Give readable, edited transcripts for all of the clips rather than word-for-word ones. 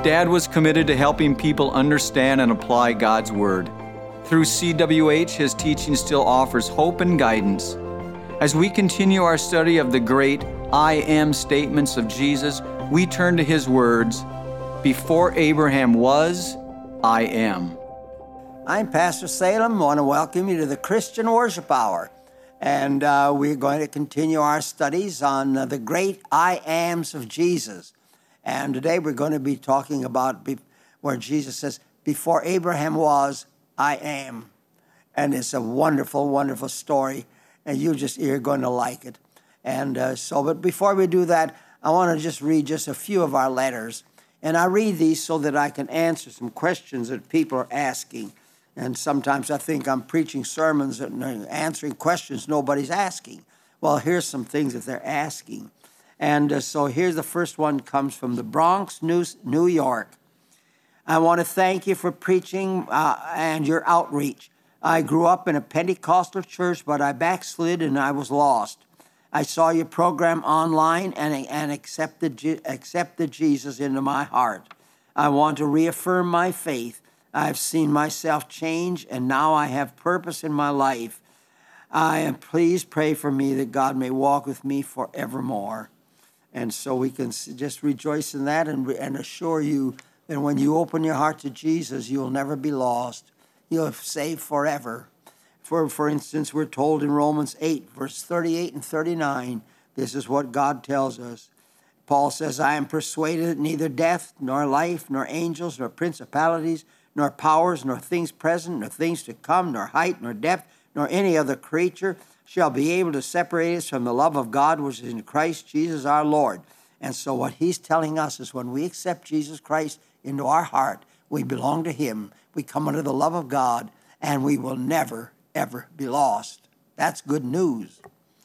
Dad was committed to helping people understand and apply God's Word. Through CWH, his teaching still offers hope and guidance. As we continue our study of the great I am statements of Jesus, we turn to his words, "Before Abraham was, I am." I'm Pastor Salem. I want to welcome you to the Christian Worship Hour. And we're going to continue our studies on the great I ams of Jesus. And today we're going to be talking about where Jesus says, "Before Abraham was, I am." And it's a wonderful, wonderful story. And you're going to like it. And but before we do that, I want to just read just a few of our letters. And I read these so that I can answer some questions that people are asking. And sometimes I think I'm preaching sermons and answering questions nobody's asking. Well, here's some things that they're asking. And so here's the first one, comes from the Bronx, New York. "I want to thank you for preaching and your outreach. I grew up in a Pentecostal church, but I backslid and I was lost. I saw your program online and accepted Jesus into my heart. I want to reaffirm my faith. I've seen myself change, and now I have purpose in my life. Please pray for me that God may walk with me forevermore." And so we can just rejoice in that and assure you that when you open your heart to Jesus, you'll never be lost. You'll be saved forever. For instance, we're told in Romans 8, verse 38 and 39, this is what God tells us. Paul says, "I am persuaded that neither death, nor life, nor angels, nor principalities, nor powers, nor things present, nor things to come, nor height, nor depth, nor any other creature shall be able to separate us from the love of God which is in Christ Jesus our Lord." And so what he's telling us is when we accept Jesus Christ into our heart, we belong to him. We come under the love of God, and we will never, ever be lost. That's good news.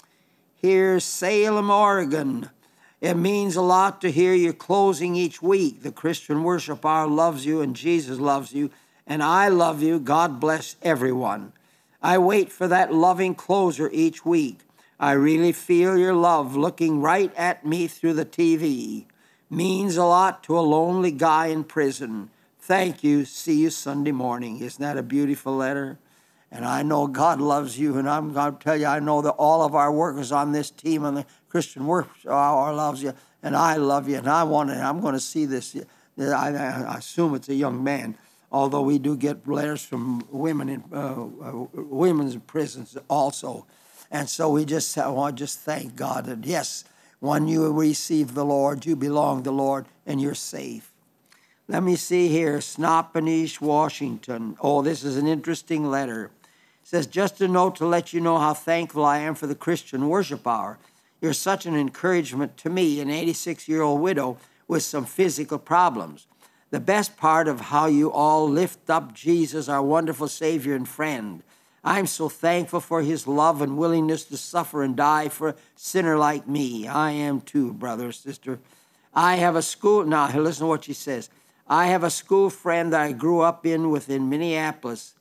Here's Salem, Oregon. "It means a lot to hear you closing each week. The Christian Worship Hour loves you, and Jesus loves you, and I love you. God bless everyone. I wait for that loving closer each week. I really feel your love looking right at me through the TV. Means a lot to a lonely guy in prison. Thank you. See you Sunday morning." Isn't that a beautiful letter? And I know God loves you, and I'm going to tell you, I know that all of our workers on this team on the Christian Worship Hour loves you, and I love you, and I'm going to see this. I assume it's a young man, although we do get letters from women in women's prisons also. And so I want to just thank God that, yes, when you receive the Lord, you belong to the Lord, and you're safe. Let me see here, Snohomish, Washington. Oh, this is an interesting letter. It says, "Just a note to let you know how thankful I am for the Christian Worship Hour. You're such an encouragement to me, an 86-year-old widow with some physical problems. The best part of how you all lift up Jesus, our wonderful Savior and friend. I'm so thankful for his love and willingness to suffer and die for a sinner like me. I am too, brother, sister. I have a school," now listen to what she says. "I have a school friend that I grew up within Minneapolis,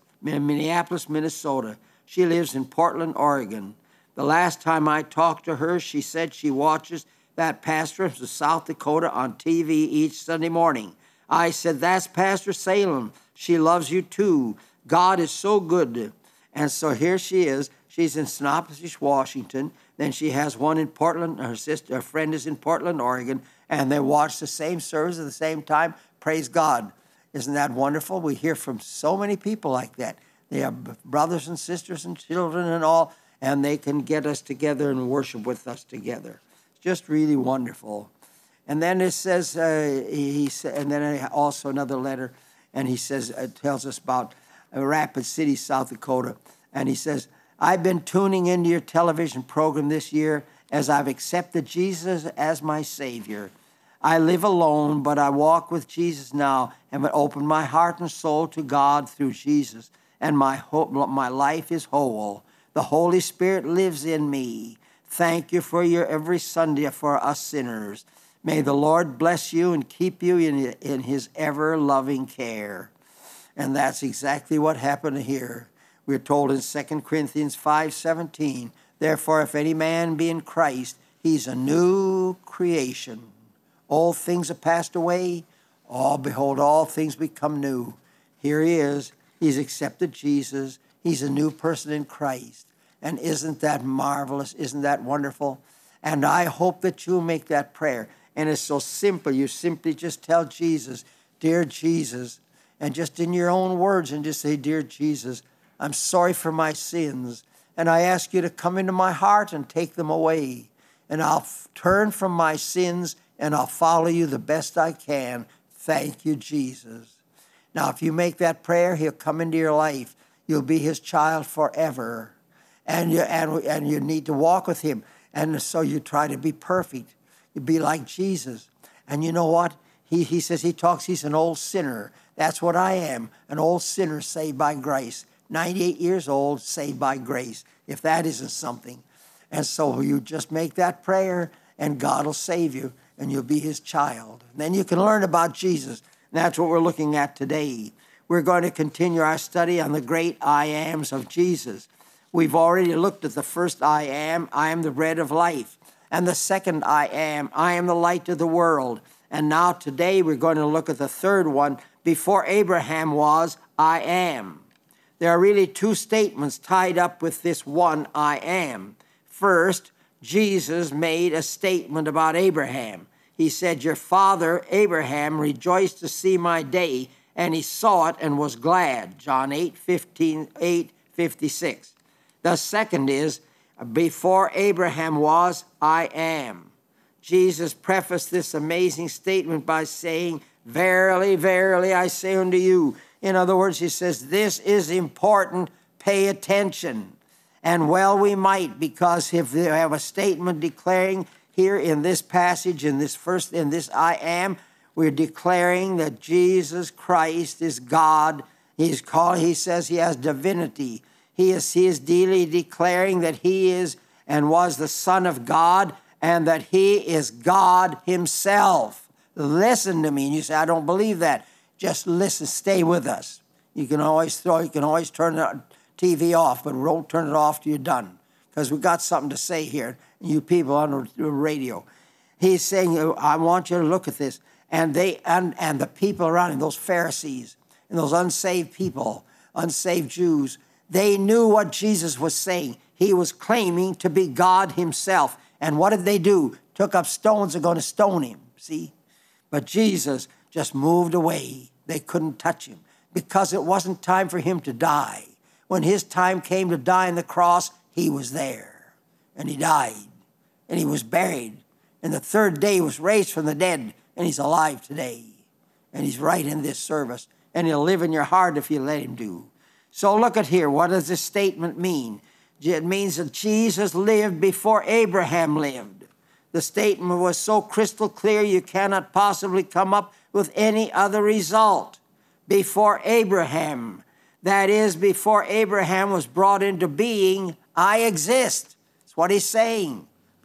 Minnesota. She lives in Portland, Oregon. The last time I talked to her, she said she watches that pastor from South Dakota on TV each Sunday morning. I said, 'That's Pastor Salem. She loves you too. God is so good.'" And so here she is. She's in Snohomish, Washington. Then she has one in Portland. Her friend is in Portland, Oregon. And they watch the same service at the same time. Praise God. Isn't that wonderful? We hear from so many people like that. They have brothers and sisters and children and all, and they can get us together and worship with us together. It's just really wonderful. And then it says, and then also another letter, and he says, it tells us about Rapid City, South Dakota. And he says, "I've been tuning into your television program this year as I've accepted Jesus as my Savior. I live alone, but I walk with Jesus now and have opened my heart and soul to God through Jesus, and my life is whole. The Holy Spirit lives in me. Thank you for your every Sunday for us sinners. May the Lord bless you and keep you in his ever-loving care." And that's exactly what happened here. We're told in 2 Corinthians 5:17, "Therefore, if any man be in Christ, he's a new creation. All things have passed away. Oh, behold, all things become new. Here he is. He's accepted Jesus. He's a new person in Christ. And isn't that marvelous? Isn't that wonderful? And I hope that you'll make that prayer. And it's so simple. You simply just tell Jesus, dear Jesus, and just in your own words, and just say, dear Jesus, I'm sorry for my sins. And I ask you to come into my heart and take them away. And I'll turn from my sins and I'll follow you the best I can. Thank you, Jesus. Now, if you make that prayer, he'll come into your life. You'll be his child forever. And you need to walk with him. And so you try to be perfect. You be like Jesus. And you know what? He says he's an old sinner. That's what I am, an old sinner saved by grace. 98 years old, saved by grace, if that isn't something. And so you just make that prayer, and God will save you, and you'll be his child. And then you can learn about Jesus. And that's what we're looking at today. We're going to continue our study on the great I ams of Jesus. We've already looked at the first I am the bread of life. And the second I am the light of the world. And now today we're going to look at the third one, before Abraham was, I am. There are really two statements tied up with this one I am. First, Jesus made a statement about Abraham. He said, your father Abraham rejoiced to see my day, and he saw it and was glad. John 8:56. The second is, before Abraham was, I am. Jesus prefaced this amazing statement by saying, verily, verily, I say unto you. In other words, he says, this is important, pay attention. And well we might, because if they have a statement declaring here in this passage, in this I am, we're declaring that Jesus Christ is God. He says he has divinity. He is daily declaring that he is and was the Son of God, and that he is God himself. Listen to me. And you say, I don't believe that. Just listen, stay with us. You can always turn the TV off, but don't turn it off till you're done, because we've got something to say here, you people on the radio. He's saying, I want you to look at this. And the people around him, those Pharisees and those unsaved people, unsaved Jews, they knew what Jesus was saying. He was claiming to be God himself. And what did they do? Took up stones and going to stone him, see? But Jesus just moved away. They couldn't touch him because it wasn't time for him to die. When his time came to die on the cross, he was there. And he died. And he was buried. And the third day he was raised from the dead. And he's alive today. And he's right in this service. And he'll live in your heart if you let him do. So look at here. What does this statement mean? It means that Jesus lived before Abraham lived. The statement was so crystal clear you cannot possibly come up with any other result. Before Abraham, that is, before Abraham was brought into being, I exist. That's what he's saying.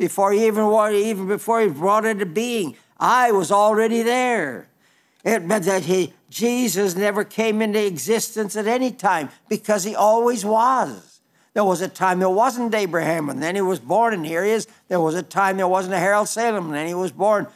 Even before he was brought into being, I was already there. It meant that Jesus never came into existence at any time, because he always was. There was a time there wasn't Abraham, and then he was born, and here he is. There was a time there wasn't a Harold Salem, and then he was born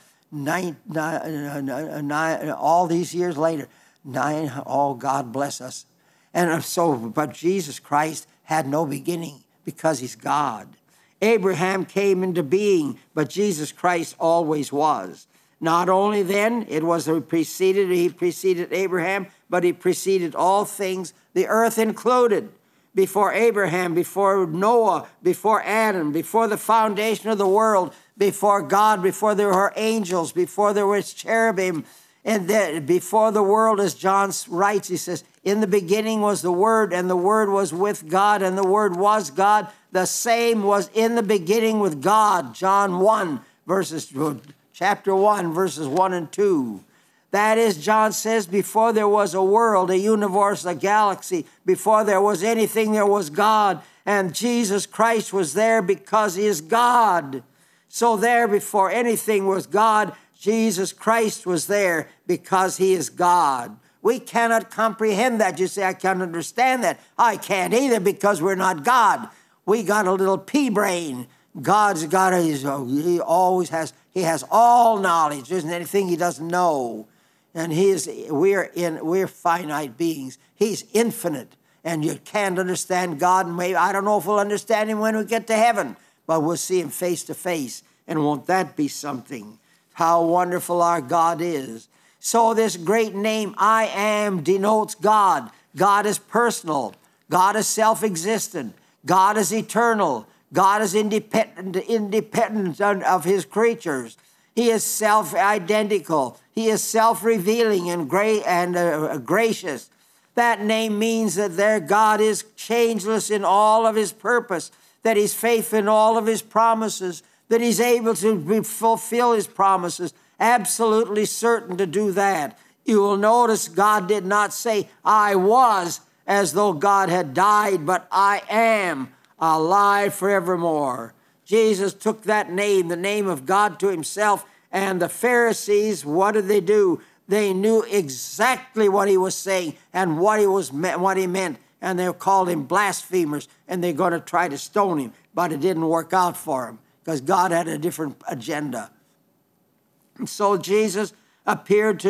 all these years later. Oh, God bless us. But Jesus Christ had no beginning because he's God. Abraham came into being, but Jesus Christ always was. Not only then, he preceded Abraham, but he preceded all things, the earth included. Before Abraham, before Noah, before Adam, before the foundation of the world, before God, before there were angels, before there was cherubim, and then before the world, as John writes, he says, in the beginning was the Word, and the Word was with God, and the Word was God. The same was in the beginning with God. John chapter 1, verses 1 and 2. That is, John says, before there was a world, a universe, a galaxy, before there was anything, there was God. And Jesus Christ was there because he is God. So there, before anything was God, Jesus Christ was there because he is God. We cannot comprehend that. You say, I can't understand that. I can't either, because we're not God. We got a little pea brain. God's got he has all knowledge. There isn't anything he doesn't know. And we're finite beings. He's infinite. And you can't understand God. And maybe, I don't know if we'll understand him when we get to heaven, but we'll see him face to face. And won't that be something? How wonderful our God is. So this great name, I Am, denotes God. God is personal. God is self-existent. God is eternal. God is independent of his creatures. He is self-identical. He is self-revealing and gracious. That name means that their God is changeless in all of his purpose, that he's faithful in all of his promises, that he's able to fulfill his promises, absolutely certain to do that. You will notice God did not say, I was, as though God had died, but I am alive forevermore. Jesus took that name, the name of God, to himself, and the Pharisees, what did they do? They knew exactly what he was saying and what he meant, and they called him blasphemers, and they're going to try to stone him, but it didn't work out for him because God had a different agenda. And so Jesus appeared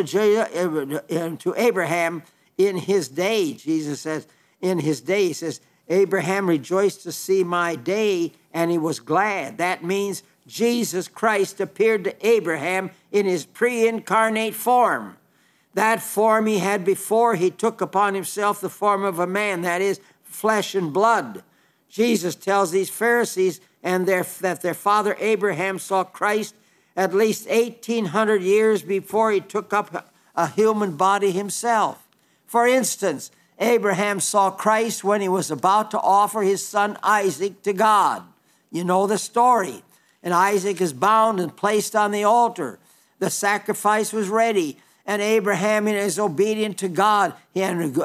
to Abraham in his day. Jesus says, in his day, he says, Abraham rejoiced to see my day, and he was glad. That means Jesus Christ appeared to Abraham in his pre-incarnate form. That form he had before, he took upon himself the form of a man, that is, flesh and blood. Jesus tells these Pharisees that their father Abraham saw Christ at least 1,800 years before he took up a human body himself. For instance, Abraham saw Christ when he was about to offer his son Isaac to God. You know the story. And Isaac is bound and placed on the altar. The sacrifice was ready. And Abraham is obedient to God. He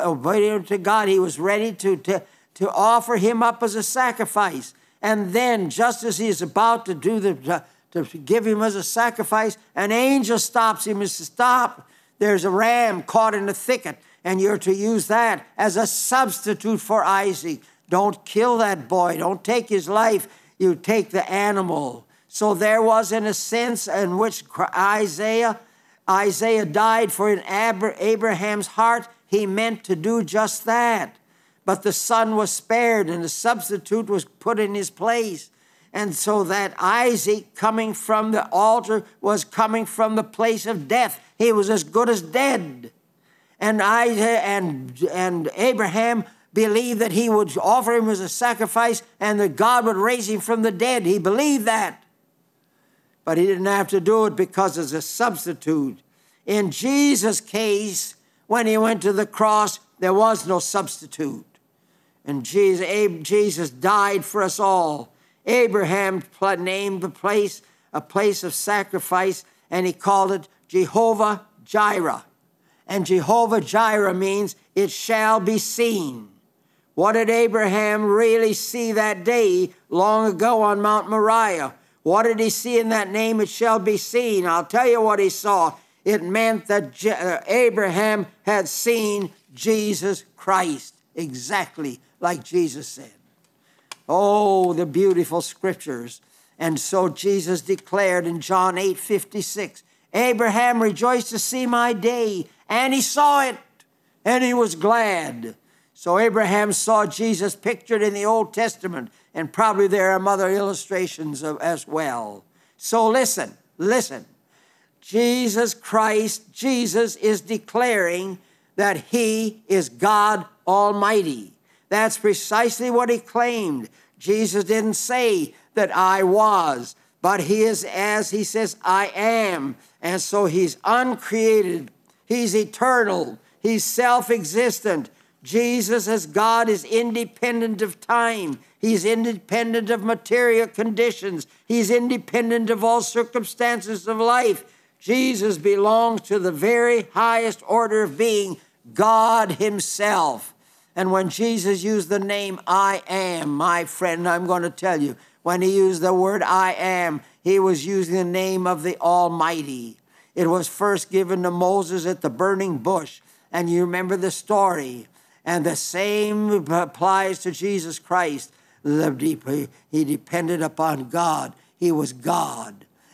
was ready to offer him up as a sacrifice. And then, just as he is about to to give him as a sacrifice, an angel stops him and says, stop. There's a ram caught in the thicket, and you're to use that as a substitute for Isaac. Don't kill that boy. Don't take his life. You take the animal. So there was, in a sense, in which Isaiah died, for in Abraham's heart, he meant to do just that. But the son was spared, and the substitute was put in his place. And so that Isaac, coming from the altar, was coming from the place of death. He was as good as dead. And Abraham believed that he would offer him as a sacrifice and that God would raise him from the dead. He believed that. But he didn't have to do it because it's a substitute. In Jesus' case, when he went to the cross, there was no substitute. And Jesus died for us all. Abraham named the place a place of sacrifice, and he called it Jehovah Jireh. And Jehovah Jireh means it shall be seen. What did Abraham really see that day long ago on Mount Moriah? What did he see in that name, it shall be seen? I'll tell you what he saw. It meant that Abraham had seen Jesus Christ, exactly like Jesus said. Oh, the beautiful scriptures. And so Jesus declared in John 8:56, Abraham rejoiced to see my day, and he saw it, and he was glad. So Abraham saw Jesus pictured in the Old Testament, and probably there are other illustrations as well. So listen. Jesus Christ, Jesus is declaring that he is God Almighty. That's precisely what he claimed. Jesus didn't say that I was, but he is, as he says, I am. And so he's uncreated. He's eternal. He's self-existent. Jesus as God is independent of time. He's independent of material conditions. He's independent of all circumstances of life. Jesus belongs to the very highest order of being, God himself. And when Jesus used the name I am, my friend, I'm going to tell you, when he used the word I am, he was using the name of the Almighty. It was first given to Moses at the burning bush, and you remember the story. And the same applies to Jesus Christ. He depended upon God. He was God.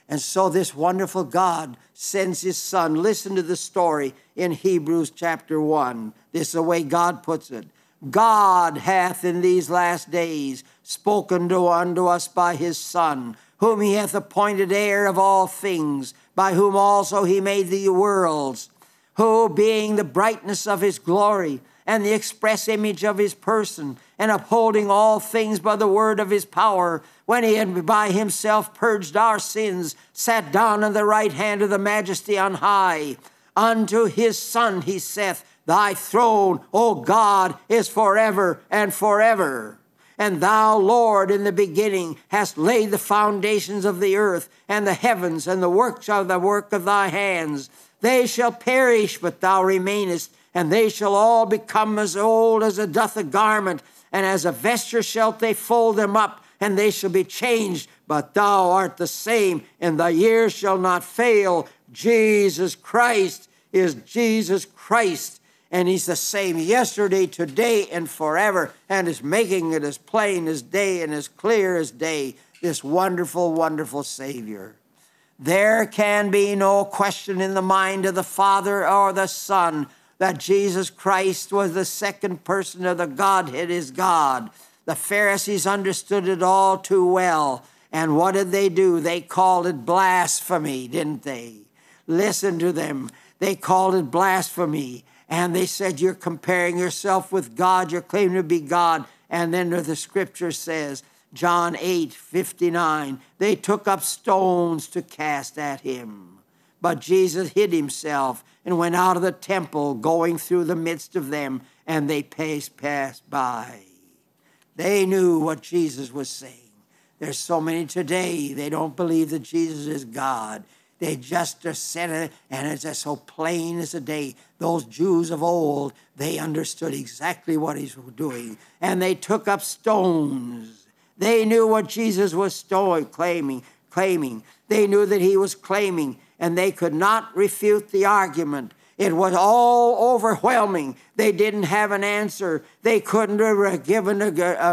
And so this wonderful God sends his Son. Listen to the story in Hebrews chapter 1. This is the way God puts it. God hath in these last days spoken unto us by his Son, whom he hath appointed heir of all things, by whom also he made the worlds, who being the brightness of his glory, and the express image of his person, and upholding all things by the word of his power, when he had by himself purged our sins, sat down on the right hand of the majesty on high. Unto his Son he saith, Thy throne, O God, is forever and forever. And thou, Lord, in the beginning hast laid the foundations of the earth, and the heavens, and the work of thy hands. They shall perish, but thou remainest, and they shall all become as old as it doth a garment, and as a vesture shalt they fold them up, and they shall be changed, but thou art the same, and thy years shall not fail. Jesus Christ is Jesus Christ, and he's the same yesterday, today, and forever, and is making it as plain as day and as clear as day, this wonderful, wonderful Savior. There can be no question in the mind of the Father or the Son that Jesus Christ was the second person of the Godhead is God. The Pharisees understood it all too well. And what did they do? They called it blasphemy, didn't they? Listen to them. They called it blasphemy. And they said, you're comparing yourself with God. You're claiming to be God. And then the scripture says, John 8:59, they took up stones to cast at him. But Jesus hid himself and went out of the temple, going through the midst of them, and they passed by. They knew what Jesus was saying. There's so many today, they don't believe that Jesus is God. They just are said it, and it's just so plain as a day. Those Jews of old, they understood exactly what he was doing, and they took up stones. They knew what Jesus was claiming. They knew that he was claiming, and they could not refute the argument. It was all overwhelming. They didn't have an answer. They couldn't have given a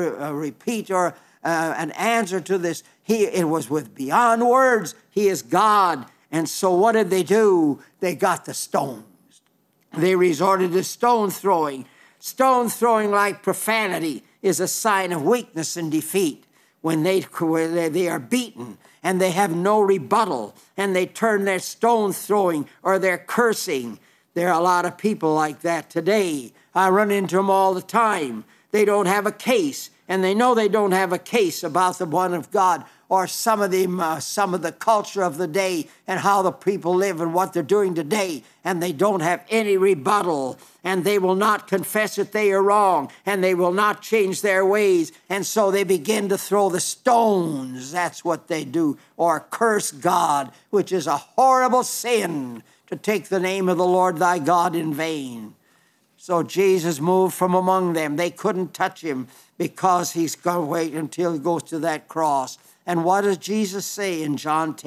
repeat or an answer to this. It was with beyond words. He is God. And so what did they do? They got the stones. They resorted to stone throwing. Stone throwing, like profanity, is a sign of weakness and defeat. When they are beaten and they have no rebuttal, and they turn their stone throwing or their cursing. There are a lot of people like that today. I run into them all the time. They don't have a case, and they know they don't have a case about the one of God or some of the culture of the day and how the people live and what they're doing today, and they don't have any rebuttal, and they will not confess that they are wrong, and they will not change their ways, and so they begin to throw the stones. That's what they do, or curse God, which is a horrible sin, to take the name of the Lord thy God in vain. So Jesus moved from among them. They couldn't touch him because he's going to wait until he goes to that cross. And what does Jesus say in John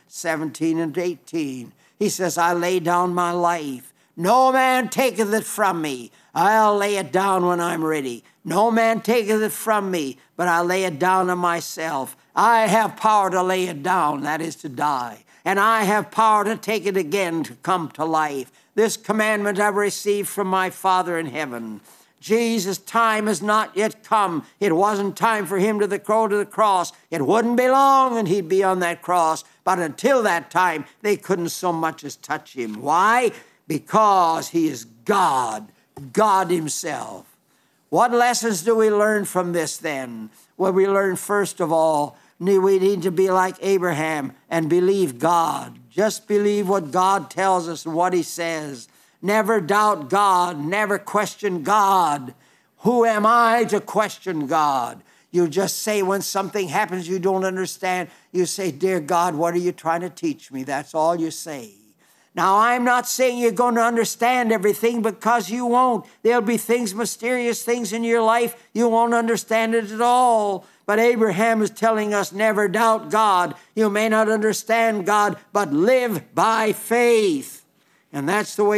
10:17 and 18? He says, I lay down my life. No man taketh it from me. I'll lay it down when I'm ready. No man taketh it from me, but I lay it down of myself. I have power to lay it down, that is to die. And I have power to take it again to come to life. This commandment I've received from my Father in heaven. Jesus' time has not yet come. It wasn't time for him to go to the cross. It wouldn't be long and he'd be on that cross. But until that time, they couldn't so much as touch him. Why? Because he is God, God himself. What lessons do we learn from this then? Well, we learn first of all, we need to be like Abraham and believe God. Just believe what God tells us and what he says. Never doubt God. Never question God. Who am I to question God? You just say when something happens you don't understand, you say, Dear God, what are you trying to teach me? That's all you say. Now, I'm not saying you're going to understand everything, because you won't. There'll be things, mysterious things in your life, you won't understand it at all. But Abraham is telling us, never doubt God. You may not understand God, but live by faith. And that's the way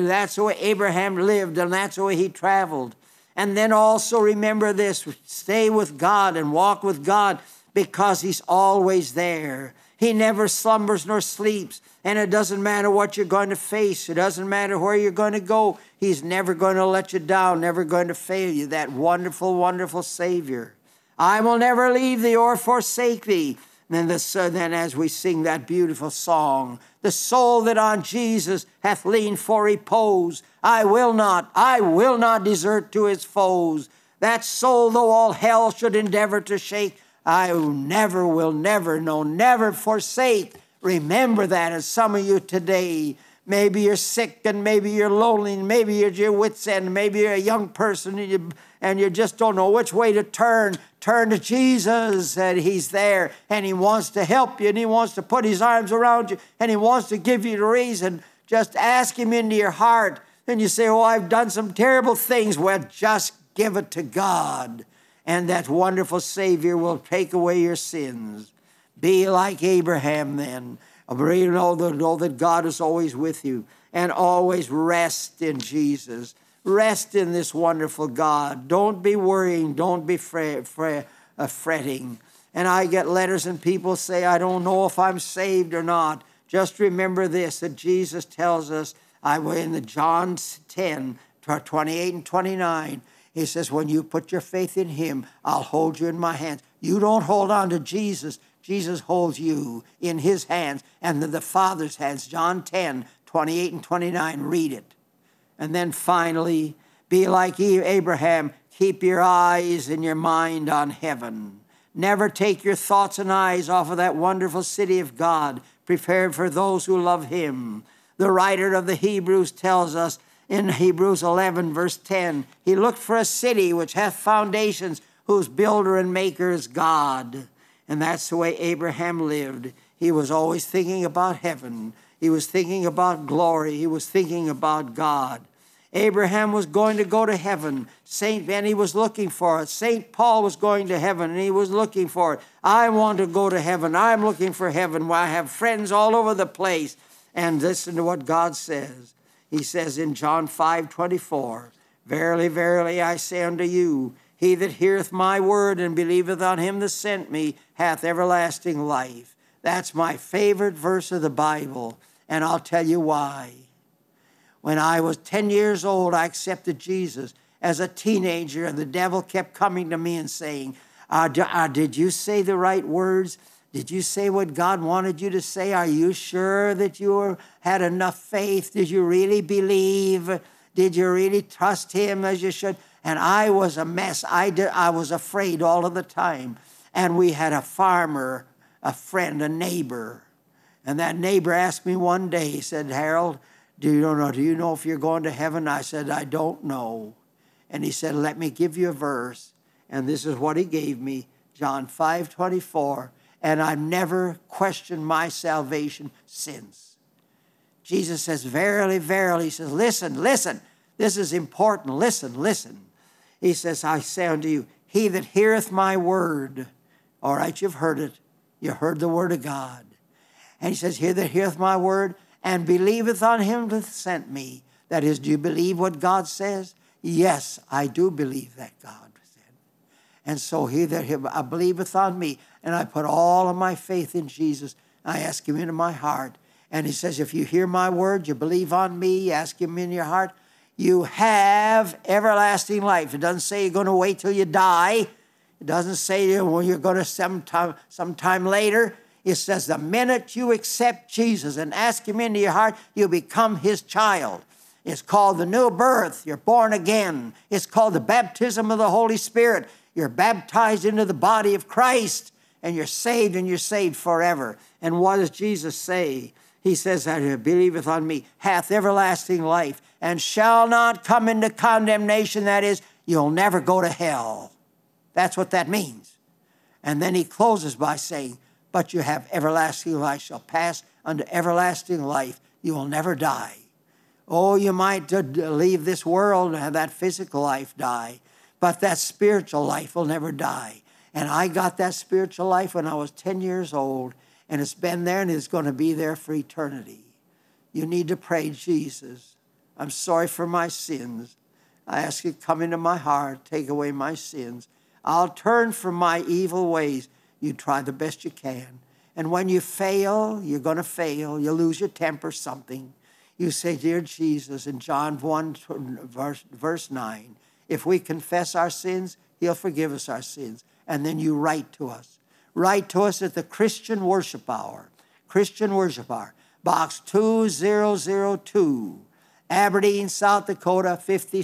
Abraham lived, and that's the way he traveled. And then also remember this, stay with God and walk with God, because he's always there. He never slumbers nor sleeps. And it doesn't matter what you're going to face. It doesn't matter where you're going to go. He's never going to let you down, never going to fail you. That wonderful, wonderful Savior. I will never leave thee or forsake thee. And then as we sing that beautiful song, the soul that on Jesus hath leaned for repose, I will not desert to his foes. That soul, though all hell should endeavor to shake, I never will never forsake. Remember that. And some of you today, maybe you're sick and maybe you're lonely and maybe you're at your wit's end. Maybe you're a young person and you just don't know which way to turn. Turn to Jesus, and he's there, and he wants to help you, and he wants to put his arms around you, and he wants to give you the reason. Just ask him into your heart. And you say, oh, I've done some terrible things. Well, just give it to God, and that wonderful Savior will take away your sins. Be like Abraham then. Know that God is always with you, and always rest in Jesus. Rest in this wonderful God. Don't be worrying. Don't be fretting. And I get letters and people say, I don't know if I'm saved or not. Just remember this, that Jesus tells us, in the John 10, 28 and 29, he says, when you put your faith in him, I'll hold you in my hands. You don't hold on to Jesus. Jesus holds you in his hands and the Father's hands. John 10, 28 and 29, read it. And then finally, be like Abraham. Keep your eyes and your mind on heaven. Never take your thoughts and eyes off of that wonderful city of God, prepared for those who love him. The writer of the Hebrews tells us in Hebrews 11, verse 10, he looked for a city which hath foundations, whose builder and maker is God. And that's the way Abraham lived. He was always thinking about heaven. He was thinking about glory. He was thinking about God. Abraham was going to go to heaven. And he was looking for it. St. Paul was going to heaven, and he was looking for it. I want to go to heaven. I'm looking for heaven. Well, I have friends all over the place. And listen to what God says. He says in John 5:24, verily, verily, I say unto you, he that heareth my word and believeth on him that sent me hath everlasting life. That's my favorite verse of the Bible, and I'll tell you why. When I was 10 years old, I accepted Jesus as a teenager, and the devil kept coming to me and saying, did you say the right words? Did you say what God wanted you to say? Are you sure that you had enough faith? Did you really believe? Did you really trust him as you should? And I was a mess. I was afraid all of the time. And we had a farmer, a friend, a neighbor. And that neighbor asked me one day, he said, Harold, do you know if you're going to heaven? I said, I don't know. And he said, let me give you a verse. And this is what he gave me, John 5:24. And I've never questioned my salvation since. Jesus says, verily, verily. He says, listen. This is important. Listen. He says, I say unto you, he that heareth my word. All right, you've heard it. You heard the word of God. And he says, he that heareth my word and believeth on him that sent me. That is, do you believe what God says? Yes, I do believe that God said. And so he that believeth on me, and I put all of my faith in Jesus. I ask him into my heart. And he says, if you hear my word, you believe on me, you ask him in your heart, you have everlasting life. It doesn't say you're going to wait till you die. It doesn't say you're going to sometime later. It says the minute you accept Jesus and ask him into your heart, you become his child. It's called the new birth. You're born again. It's called the baptism of the Holy Spirit. You're baptized into the body of Christ, and you're saved forever. And what does Jesus say? He says that who believeth on me hath everlasting life and shall not come into condemnation. That is, you'll never go to hell. That's what that means. And then he closes by saying, but you have everlasting life, shall pass unto everlasting life. You will never die. Oh, you might leave this world and have that physical life die, but that spiritual life will never die. And I got that spiritual life when I was 10 years old, and it's been there and it's going to be there for eternity. You need to pray, Jesus, I'm sorry for my sins. I ask you to come into my heart, take away my sins. I'll turn from my evil ways. You try the best you can. And when you fail, you're going to fail. You lose your temper, something. You say, dear Jesus, in John 1, verse 9, if we confess our sins, he'll forgive us our sins. And then you write to us. Write to us at the Christian Worship Hour. Christian Worship Hour. Box 2002, Aberdeen, South Dakota,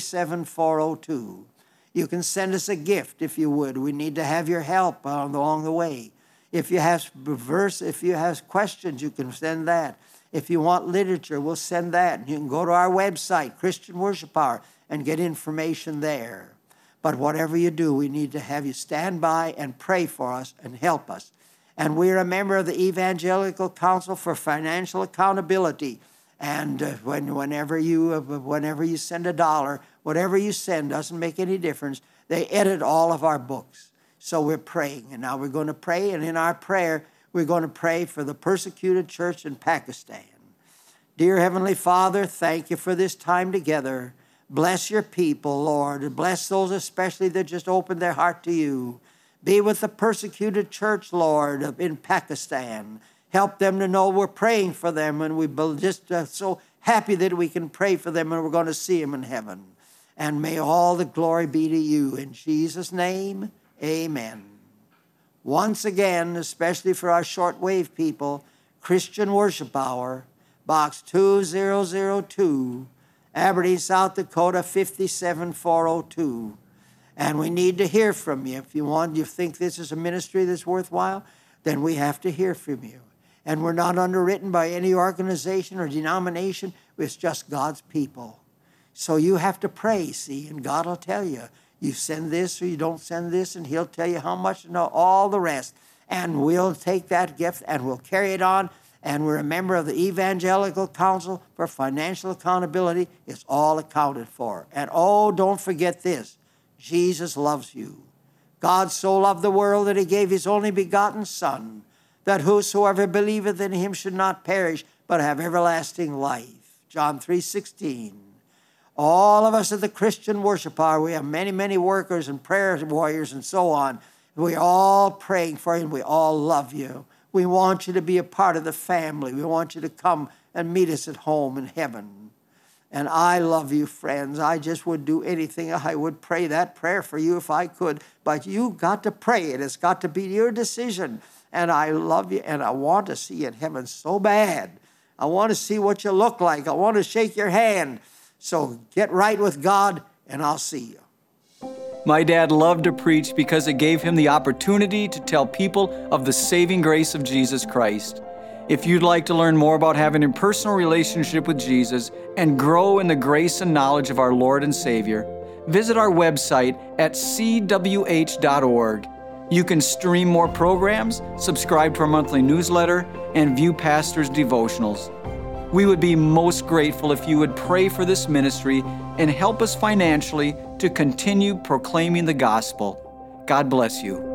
57402. You can send us a gift if you would. We need to have your help along the way. If you have questions, you can send that. If you want literature, we'll send that. You can go to our website, Christian Worship Hour, and get information there. But whatever you do, we need to have you stand by and pray for us and help us. And we're a member of the Evangelical Council for Financial Accountability. And whenever you send a dollar, whatever you send doesn't make any difference. They edit all of our books. So we're praying. And now we're going to pray. And in our prayer, we're going to pray for the persecuted church in Pakistan. Dear Heavenly Father, thank you for this time together. Bless your people, Lord. Bless those especially that just opened their heart to you. Be with the persecuted church, Lord, in Pakistan. Help them to know we're praying for them, and we're just so happy that we can pray for them, and we're going to see them in heaven. And may all the glory be to you. In Jesus' name, amen. Once again, especially for our shortwave people, Christian Worship Hour, Box 2002, Aberdeen, South Dakota, 57402. And we need to hear from you. If you think this is a ministry that's worthwhile, then we have to hear from you. And we're not underwritten by any organization or denomination. It's just God's people. So you have to pray, see, and God will tell you. You send this or you don't send this, and he'll tell you how much and all the rest. And we'll take that gift and we'll carry it on. And we're a member of the Evangelical Council for Financial Accountability. It's all accounted for. And oh, don't forget this. Jesus loves you. God so loved the world that he gave his only begotten Son, that whosoever believeth in him should not perish, but have everlasting life. John 3:16. All of us at the Christian Worship Hour, we have many, many workers and prayer warriors and so on. We're all praying for you and we all love you. We want you to be a part of the family. We want you to come and meet us at home in heaven. And I love you, friends. I just would do anything. I would pray that prayer for you if I could. But you've got to pray it. It's got to be your decision. And I love you, and I want to see you in heaven so bad. I want to see what you look like. I want to shake your hand. So get right with God, and I'll see you. My dad loved to preach because it gave him the opportunity to tell people of the saving grace of Jesus Christ. If you'd like to learn more about having a personal relationship with Jesus and grow in the grace and knowledge of our Lord and Savior, visit our website at cwh.org. You can stream more programs, subscribe to our monthly newsletter, and view pastors' devotionals. We would be most grateful if you would pray for this ministry and help us financially to continue proclaiming the gospel. God bless you.